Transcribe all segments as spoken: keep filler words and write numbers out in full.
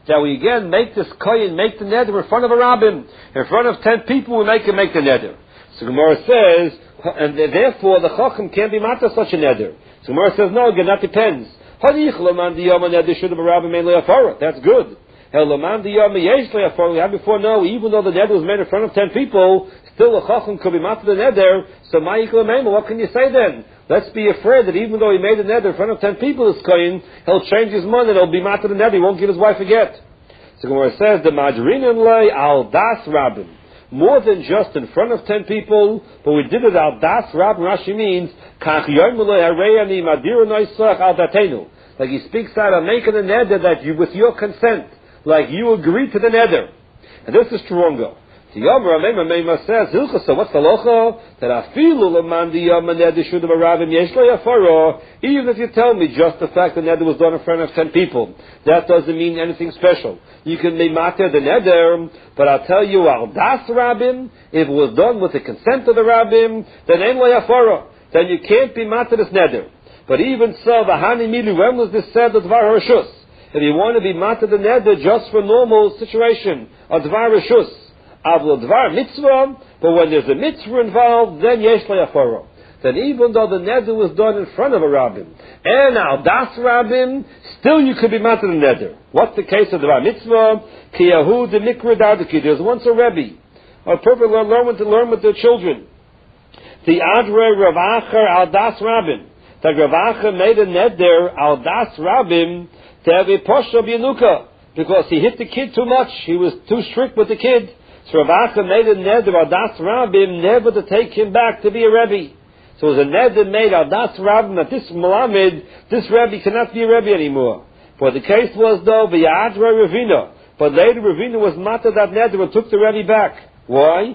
that we again make this kohen make the neder in front of a rabbin, in front of ten people. We make him make the neder. So Gemara says, and therefore the chacham can't be matter such a neder. So Gemara says, no, again that depends. That's good. We had before, no, even though the neder was made in front of ten people, still the chacham could be matter the neder. So what can you say then? Let's be afraid that even though he made a neder in front of ten people, this kohen, he'll change his mind and he'll be matter the neder. He won't give his wife a get. So Gemara says, the majrinan lay al das rabbin. More than just in front of ten people, but we did it al das rabbin. Rashi means, like he speaks out of making a neder that you, with your consent, like you agreed to the neder. And this is stronger. The Yomer Amema Mema says, so what's the locha? That afilu leman the Yomer neder should have arrived yesh lo yafaro. Even if you tell me just the fact the neder was done in front of ten people, that doesn't mean anything special. You can be matter the neder, but I'll tell you, al das rabbim, if it was done with the consent of the rabbim, then ein lo yafaro. Then you can't be matter this neder. But even so, the hani milu, when was this said the dvar rishus? If you want to be matter the neder just for normal situation, a dvar rishus. Avlo dvar mitzvah, but when there's a mitzvah involved, then yesh le'afaro. Then even though the neder was done in front of a rabbin, and al das rabbin, still you could be matter the neder. What's the case of dvar mitzvah? Ki yahu de mikra dardaki. There's once a rebbe, a perfect learn, learn to learn with their children. The adre ravacher al das rabbin. The ravacher made a neder al das rabbin to have a posha b'yanuka, because he hit the kid too much. He was too strict with the kid. So Rav Acha made a neder al das rabbim never to take him back to be a rebbe. So it was a neder made al das rabbim that this Malamed, this rebbe cannot be a rebbe anymore. But the case was though v'yadra Ravina, but later Ravina was matter that neder and took the rebbe back. Why?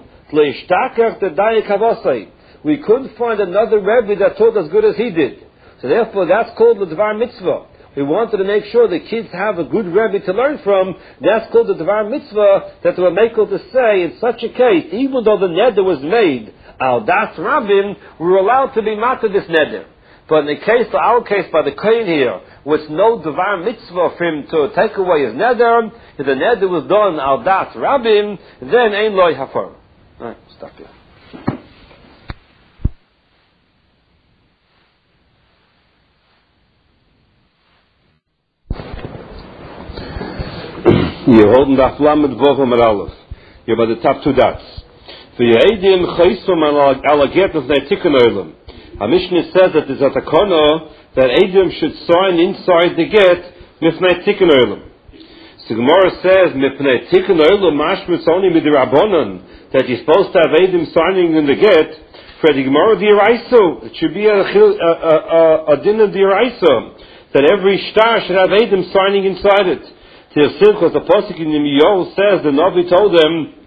We couldn't find another rebbe that taught as good as he did. So therefore that's called the dvar mitzvah. We wanted to make sure the kids have a good rebbe to learn from. That's called the dvar mitzvah, that they were makel to say, in such a case, even though the neder was made, al das rabbin, we were allowed to be matter this neder. But in the case, of our case, by the kohen here, with no dvar mitzvah for him to take away his neder, if the neder was done al das rabbin, then ein loy hafar. Alright, stop here. You're holding the Lamed Vovim at Aleph. You're by the top two dots. For your Eidim Chaysum Alaget of Netikkun Olam. Our Mishnah says that there's a takana that Eidim should sign inside the get with Netikkun Olam. So Gemara says, Mipnei Tikkun Olam Mashmitz only midirabbanan, that you're supposed to have Eidim signing in the get. For the Gemara D'Oraiso, it should be a, a, a, a din of D'Oraiso, that every star should have Eidim signing inside it. Because the Pasuk in Yirmiyahu says, the Navi told them,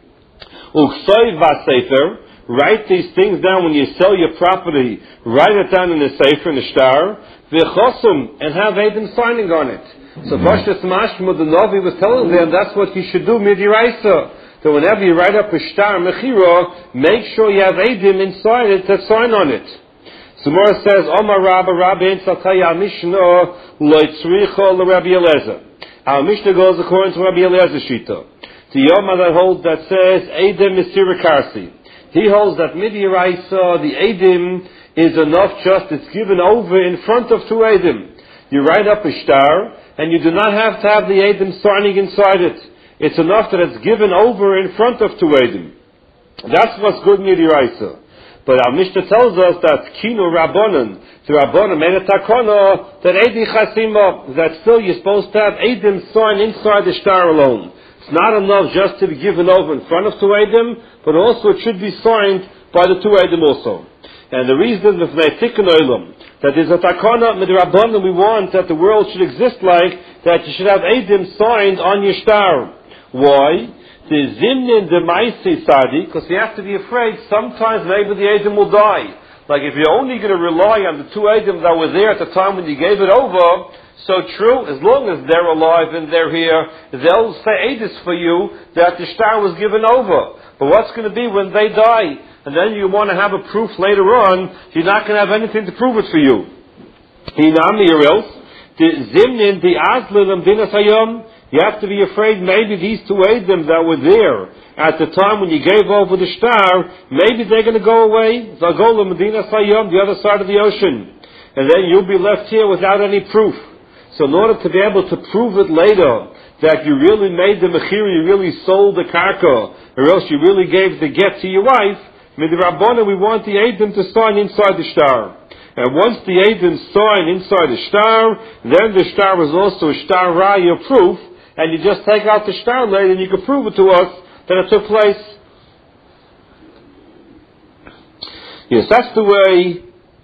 Uksoy vasefer, write these things down when you sell your property, write it down in the sefer, in the star, v'chosum, and have Eidim signing on it. So Pashtas Mashma, the Navi was telling them, that's what you should do, midiraisa. So whenever you write up a star, mechira, make sure you have Eidim inside it to sign on it. So Gemara says, Omar Rabba, Rabba, in Sakaya Mishnah, loitzricha l'Rabbi Eliezer. Our Mishnah goes according to Rabbi Eliezer Shita. The Yoma that holds that says Eidim Misira Karsi. He holds that Midiraisa, the Eidim, is enough just, it's given over in front of two Eidim. You write up a star, and you do not have to have the Eidim signing inside it. It's enough that it's given over in front of two Eidim. That's what's good Midiraisa. But our Mishnah tells us that Kino Rabbanan, the Rabbanan made a takana that Eidi Chasima, that still you're supposed to have Eidim sign inside the star alone. It's not enough just to be given over in front of two Eidim, but also it should be signed by the two Eidim also. And the reason is Netikkun Olam, that there's a takana with the Rabbanan we want that the world should exist like, that you should have Eidim signed on your star. Why? The zimnin de maisi sadi, because you have to be afraid sometimes maybe the Eidim will die. Like if you're only going to rely on the two Eidim that were there at the time when you gave it over, so true, as long as they're alive and they're here, they'll say Eidus for you that the star was given over. But what's going to be when they die? And then you want to have a proof later on, you're not going to have anything to prove it for you. Hinami or else, the zimnin the azlim binas hayom, You have to be afraid maybe these two Eidim that were there at the time when you gave over the star, maybe they're going to go away. They'll go to Medina Sayyam, the other side of the ocean. And then you'll be left here without any proof. So in order to be able to prove it later, that you really made the mechir, you really sold the karka, or else you really gave the get to your wife, Midrabbana, we want the Eidim to sign inside the star. And once the Eidim sign inside the star, then the star is also a star raya proof, and you just take out the star later and you can prove it to us that it took place. Yes, that's the way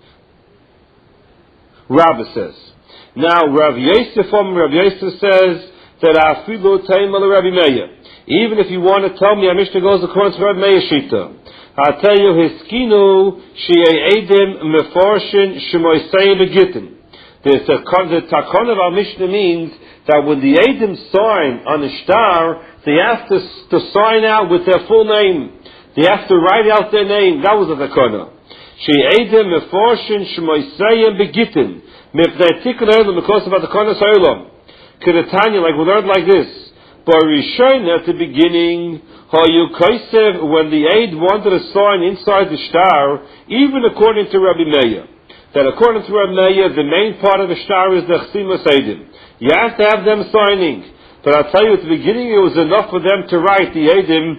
Rabbah says. Now, Rav Yosef from Rav Yosef says that afilu taimal Rabbi Meir. Even if you want to tell me, our Mishnah goes according to Rabbi Meir Shita. I'll tell you, hiskinu shi'ei edim meforshin shemoisei begitin. The takon of our Mishnah means that when the edim sign on the star, they have to, to sign out with their full name. They have to write out their name. That was the takona. Shi'ei edim meforshin shemoisei begitin. Mipnei tikun olam because of the takona olam. Kedatanya, like we learned like this. By Rishon at the beginning, when the aid wanted a sign inside the star, even according to Rabbi Meir, that according to Rabbi Meir, the main part of the star is the Chsimus Eidim. You have to have them signing. But I'll tell you, at the beginning, it was enough for them to write the Eidim.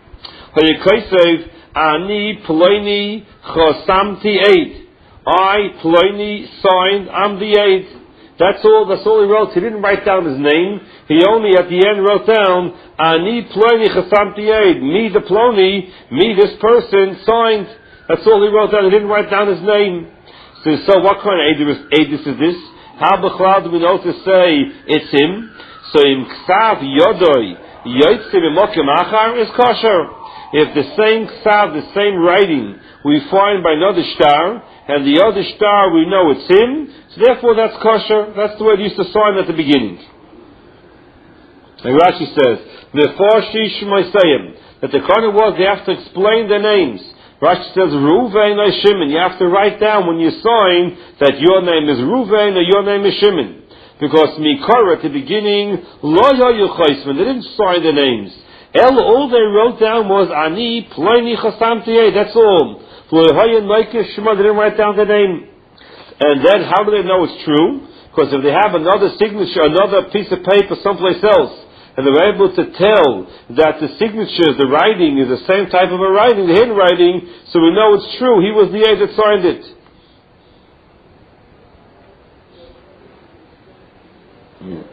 Ani Ploini Chosamti Eid. I, Ploini, signed, I'm the aid. That's all, that's all he wrote. He didn't write down his name. He only at the end wrote down, Ani Ploni Chasamti Eid. Me the Ploni, me this person signed. That's all he wrote down. He didn't write down his name. So, so what kind of aid is this? How b'chlal do we know to say it's him? So im Ksav Yodoi Yotzim Imokim Achar is kosher. If the same Ksav, the same writing, we find by another star, and the other star we know it's him, so therefore that's kosher. That's the way they used to sign at the beginning. And Rashi says, Meforshi Shmoisayim, that the Kohen was, they have to explain their names. Rashi says, Ruvain or Shimon, you have to write down when you sign that your name is Ruvain or your name is Shimon. Because Mikor at the beginning, Lo Yoyu Chaisman, they didn't sign their names. El, all they wrote down was Ani Ploni Chasamti, that's all. They didn't write down the name. And then how do they know it's true? Because if they have another signature, another piece of paper someplace else, and they're able to tell that the signature, the writing is the same type of a writing, the hidden writing, so we know it's true. He was the aide that signed it. Hmm.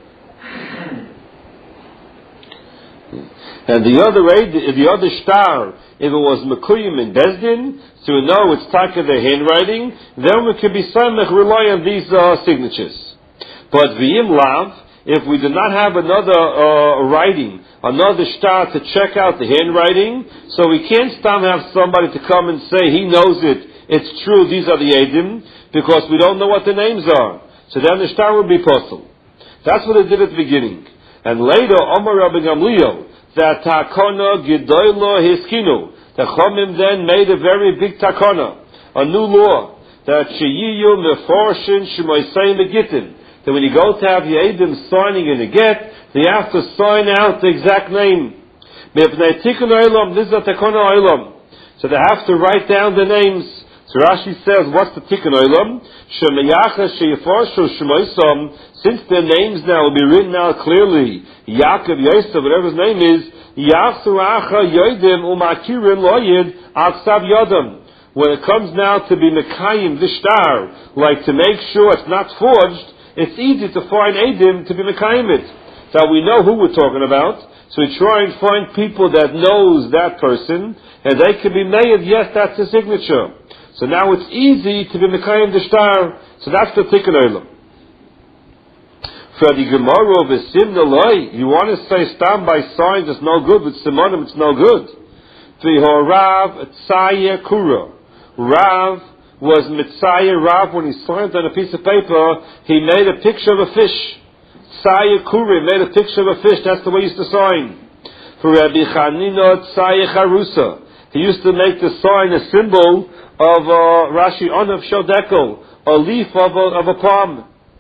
And the other aid, the other star, if it was Mekuyim in Bezdin, so we know it's taka the handwriting, then we could be samech rely on these uh, signatures. But v'im lav, if we do not have another uh, writing, another star to check out the handwriting, so we can't stop have somebody to come and say he knows it, it's true, these are the edim, because we don't know what the names are. So then the star would be possible. That's what they did at the beginning. And later, Omar Rabbi Gamliel, that takona gedoylo hiskinu. The Chomim then made a very big takona, a new law, that sheyiyu meforshin shemoisei megitin. That when you go to have Yedim signing in a get, they have to sign out the exact name. This is a takona olam. So they have to write down the names. So Rashi says, what's the tikkun olam? Shemeyacha sheyiforshu shemoisam. Since their names now will be written out clearly, Yaakov, Yosef, whatever his name is, Yachsu Acha Yodim Umakirin Loyid Aksav Yodam. When it comes now to be Mekayim, the star, like to make sure it's not forged, it's easy to find Edim to be Mekayim it. That we know who we're talking about, so we try and find people that knows that person, and they can be made, yes, that's the signature. So now it's easy to be Mekayim the star, so that's the Tikkun Olam. For the Gemara of a Simnalai, you want to say stand by signs it's no good, with Simonim it's no good. Rav Tzaya Kura. Rav was Mitzaya Rav when he signed on a piece of paper, he made a picture of a fish. Tzaya Kura made a picture of a fish, that's the way he used to sign. For Rabbi Chanina Tzaya Charusa, he used to make the sign a symbol of uh, Rashi Onav Shodekel, a leaf of a, of a palm.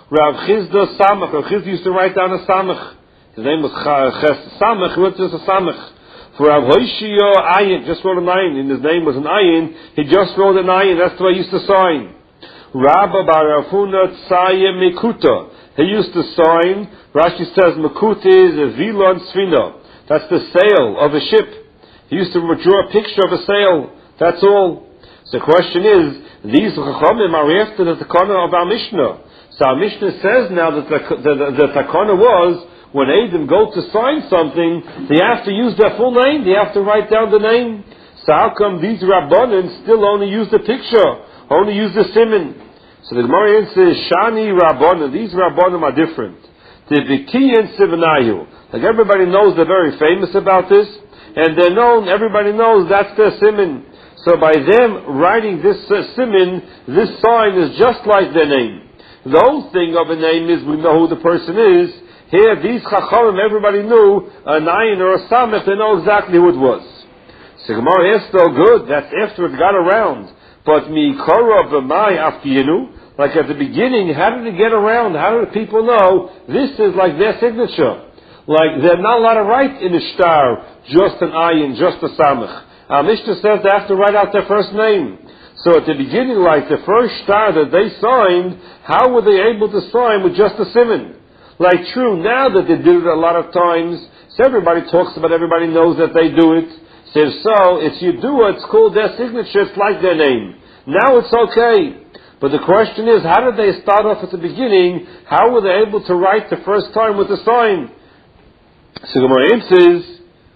Rav Chizda Samach. Rav Chizda used to write down a Samach. His name was Ches Samach. He wrote just a Samach. For Rav Hoshio Ayin, just wrote an Ayin, and his name was an Ayin. He just wrote an Ayin. That's the way he used to sign. Rabba Bar Rafuna Tsaye Mekuta. He used to sign. Rashi says Mekuta is a Vilon Sfina. That's the sail of a ship. He used to draw a picture of a sail. That's all. So the question is, these Chachamim are after the Takana of our Mishnah. So our Mishnah says now that the, the, the, the Takana was, when Adam go to sign something, they have to use their full name. They have to write down the name. So how come these Rabbanan still only use the picture, only use the siman? So the Gemara says, Shani Rabbanan. These Rabbanan are different. The Vikiyan Sivanayu. Like everybody knows, they're very famous about this. And they're known, everybody knows that's their siman. So by them writing this uh, siman, this sign is just like their name. The whole thing of a name is we know who the person is. Here, these chachamim, everybody knew an ayin or a samech, they know exactly who it was. So Gemara is still good, that's after it got around. But mi kora b'mai afkiyenu, like at the beginning, how did it get around? How did people know this is like their signature? Like they're not allowed to write in the star just an ayin, just a samech. Our Mishnah says they have to write out their first name. So at the beginning, like the first star that they signed, how were they able to sign with just a siman? Like true, now that they did it a lot of times, so everybody talks about, everybody knows that they do it. So if so, if you do it, it's called their signature, it's like their name. Now it's okay. But the question is, how did they start off at the beginning? How were they able to write the first time with the sign? So Gemara answers,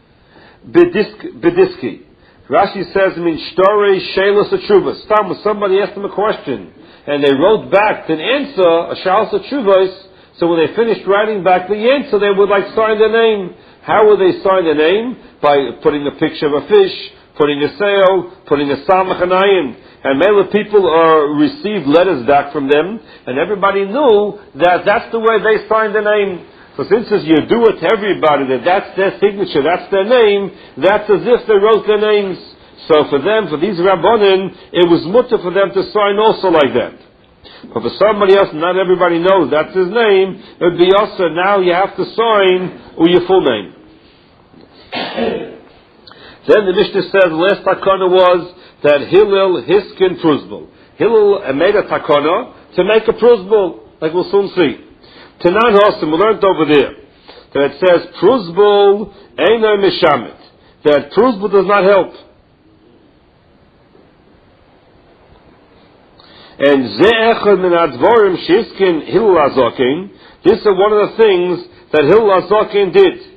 Bediski. Rashi says, "Min shtore shelos atshuvas." Tam when somebody asked them a question, and they wrote back an answer, a shalos atshuvas. So when they finished writing back the answer, they would like sign their name. How would they sign their name? By putting a picture of a fish, putting a sail, putting a samach and ayin. And many people uh, received letters back from them, and everybody knew that that's the way they signed their name. So since you do it to everybody, that that's their signature, that's their name, that's as if they wrote their names. So for them, for these Rabbanan, it was mutter for them to sign also like that. But for somebody else, not everybody knows that's his name, it would be also, now you have to sign with your full name. Then the Mishnah says, the last takana was that Hillel Hiskin Pruzbul. Hillel made a takana to make a Pruzbul, like we'll soon see. Tanan Hosim, we learned over there that it says Pruzbul Eino Mishamit, that Pruzbul does not help. And Ze'echad Min Advorim Shiskin Hillel Azokin, this is one of the things that Hillel Azokin did.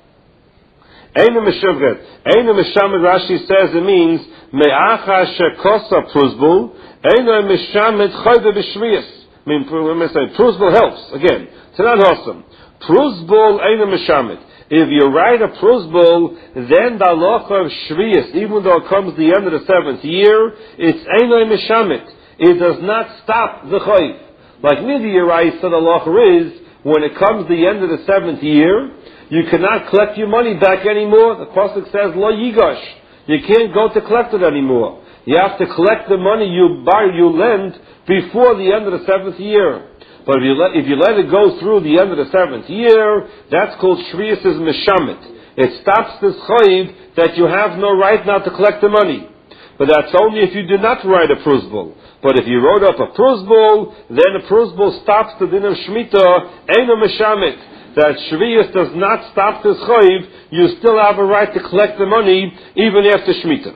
Eino Mishamit, Eino Mishamit, Rashi says it means Me'acha Shekosa Pruzbul Eino Mishamit Chayve B'Shviyas. I mean, let me say, Pruzbul helps. Again, Tanan Hosim. Pruzbul Eino Mishamit. If you write a Pruzbul, then the halacha of Shviyas, even though it comes the end of the seventh year, it's Eino Mishamit. It does not stop the Chayv. Like Midiyarai said, the halacha is, when it comes the end of the seventh year, you cannot collect your money back anymore. The Pasuk says, Lo Yigash. You can't go to collect it anymore. You have to collect the money you buy, you lend, before the end of the seventh year. But if you let, if you let it go through the end of the seventh year, that's called Shviyas Mishamit. It stops this chayv that you have no right now to collect the money. But that's only if you did not write a pruzbul. But if you wrote up a pruzbul, then a pruzbul stops the din of Shemitah, Eino Mishamit. That Shviyas does not stop this chayv, you still have a right to collect the money even after Shemitah.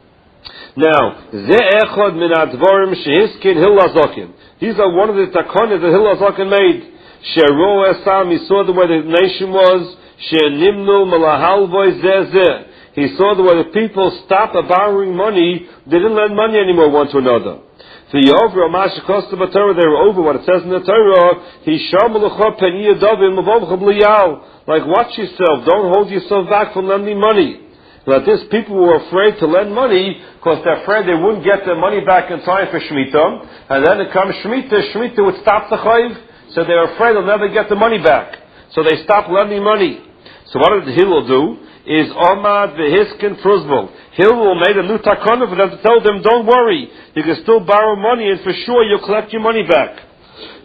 Now, Ze'echad Min Advorim Shehiskin Hillel Azokin. These are one of the takonas that Hillel Azokin made. She'ro Esam, he saw the way the nation was. She'nimnu Malahalvoy Zeh. He saw the way the people stopped borrowing money. They didn't lend money anymore one to another. The Yover Amash Kosta B'Torah, they were over what it says in the Torah. He Shamalacha Peniyah Davim Mavovcha B'Liyal. Like, watch yourself. Don't hold yourself back from lending money. That this people were afraid to lend money because they're afraid they wouldn't get their money back in time for Shemitah. And then it comes Shemitah, Shemitah would stop the chayv. So they're afraid they'll never get the money back. So they stopped lending money. So what did Hillel do? Is Omad V'Hiskin Pruzbul. Hillel made a new takana for them to tell them, don't worry. You can still borrow money and for sure you'll collect your money back.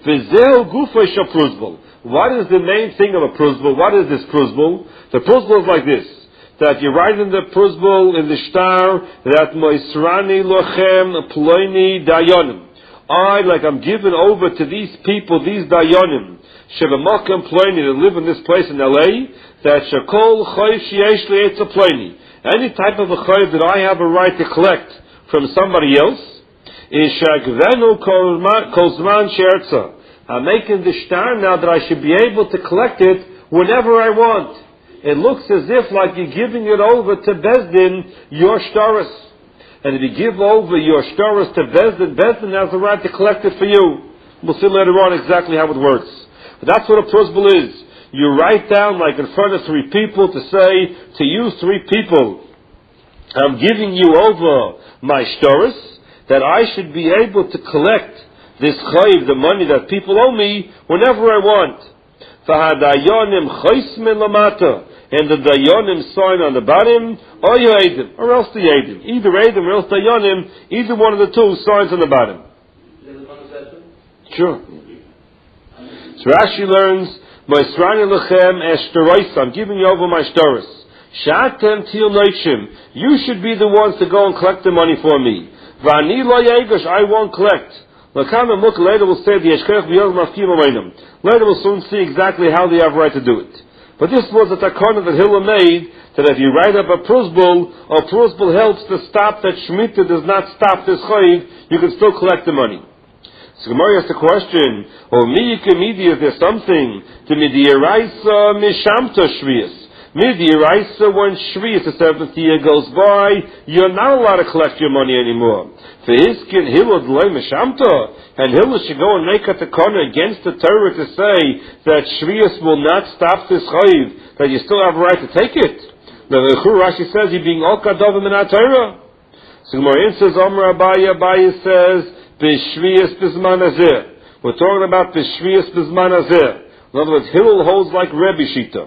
V'zeu gufay shel pruzbul. What is the main thing of a pruzbul? What is this pruzbul? The pruzbul is like this. That you write in the pruzbul, in the shtar, that moisrani lochem ploini dayonim. I, like I'm given over to these people, these dayonim, shevamakim ploini, that live in this place in L A, that shakol choyv sheyesh li etza ploini. Any type of a choyv that I have a right to collect from somebody else, is shagvenu kol zman shertza. I'm making the shtar now that I should be able to collect it whenever I want. It looks as if like you're giving it over to Bezdin, your shtaris. And if you give over your shtaris to Bezdin, Bezdin has the right to collect it for you. We'll see later on exactly how it works. But that's what a pruzbul is. You write down like in front of three people to say, to you three people, I'm giving you over my shtaris, that I should be able to collect this chayiv, the money that people owe me, whenever I want. V'hadayonim chaysmin lamata, and the dayonim sign on the bottom, or you edim, or else the edim. Either edim or else dayonim, either one of the two signs on the bottom. Sure. So Rashi learns, Moisrani lechem eshtarois, I'm giving you over my shtaris. Shatem til noishim, you should be the ones to go and collect the money for me. V'ani lo yegosh, I won't collect. Later we'll say the Later we'll soon see exactly how they have a right to do it. But this was a takana that Hillel made, that if you write up a pruzbul, a pruzbul helps to stop that Shemitah does not stop this chayiv, you can still collect the money. So Gemara asks the question, or miyikimidi, is there something to midiyaraisa mishamta shviyas? Midiyaraisa, when shviyas, the seventh year goes by, you're not allowed to collect your money anymore. For Hiskin Hillel d'lei mishamta, and Hillel should go and make a takana against the Torah to say that shviyas will not stop this chayiv, that you still have a right to take it. The Rashi says you're being all kadavim in Torah. So Gemara says, Amar Abaya, Abaya says, B'shviyas b'zman hazeh. We're talking about b'shviyas b'zman hazeh. In other words, Hillel holds like Rebbe Shita.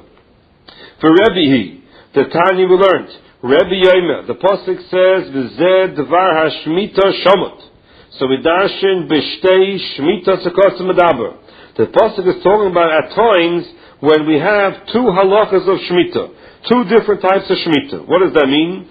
For Rebbe he, the Tanya we learned, Rebbe Yomer, the Pasuk says, V'zeh dvar hashmita shomot. So we darshan b'shtei shmita sekos medaber. The Pasuk is talking about at times when we have two halachas of shmita, two different types of shmita. What does that mean?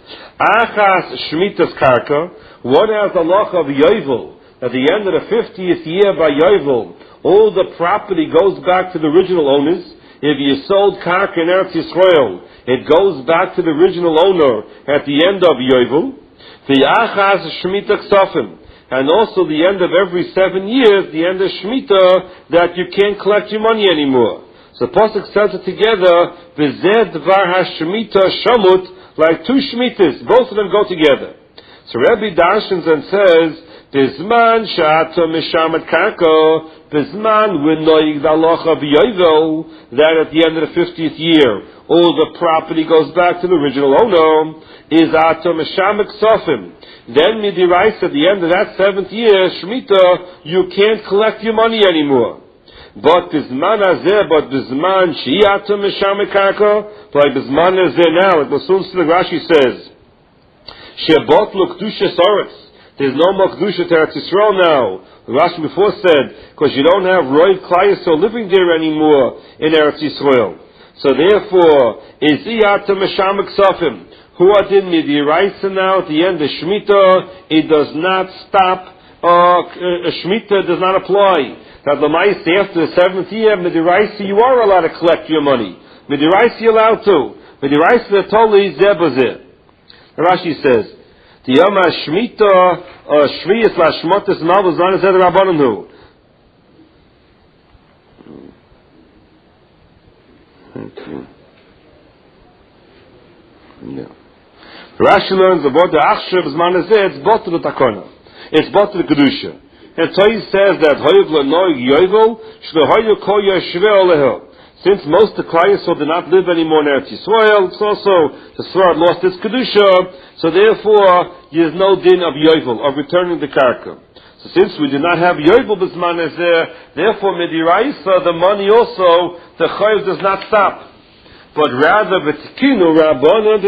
Achas shmitas karka, one has the halacha of yovel. At the end of the fiftieth year by yovel, all the property goes back to the original owners. If you sold karka in Eretz Yisrael, it goes back to the original owner at the end of yovel. The achas shmita ksafim. And also the end of every seven years, the end of Shemitah, that you can't collect your money anymore. So Pasuk says it together, V'zeh dvar ha-Shemitah shamut, like two Shemitas, both of them go together. So Rabbi darshans and says, Bizman sha'ata mishamet karko, Bizman v'noig da'alocha b'yovel, that at the end of the fiftieth year, all the property goes back to the original owner, is ata mishamet ksafim. Then midiraisa, at the end of that seventh year, Shemitah, you can't collect your money anymore. But bizman hazeh, but bizman shi'ata mishamet karko, like bizman hazeh now, like the Sun Rashi says, shebot lo kedusha soretz. There's no more kedusha to Eretz Yisrael now. The Rashi before said, because you don't have Roiv Klai living there anymore in Eretz Yisrael. So therefore, is iyata mishamet ksafim. Who are in midiraisa now at the end of Shemitah, it does not stop, uh, Shemitah does not apply. That the mice after the seventh year, midiraisa, you are allowed to collect your money. Midiraisa, you're allowed to. Midiraisa, the totally zebazir. Rashi says, the Yama Shemitah, Shviyas la Shmotis Navos Zan Zed Rabbananu. Okay. Yeah. Rashi learns about the Achshav Zman Hazeh, it's bought to the Takona. It's bought to the Kedusha. And Toy says that Hoyev Lanoig Yovel, Shlehoyu Ko Yeshve Oleho. Since most of the Klai Yisrael did not live anymore in Eretz Yisrael, it's also the Sfarad lost its Kedusha, so therefore there is no din of Yovel, of returning the Karka. So since we did not have Yovel B'zman Hazeh, therefore Midiraisa, the money also, the Chayiv does not stop. But rather, V'tikinu Rabbanan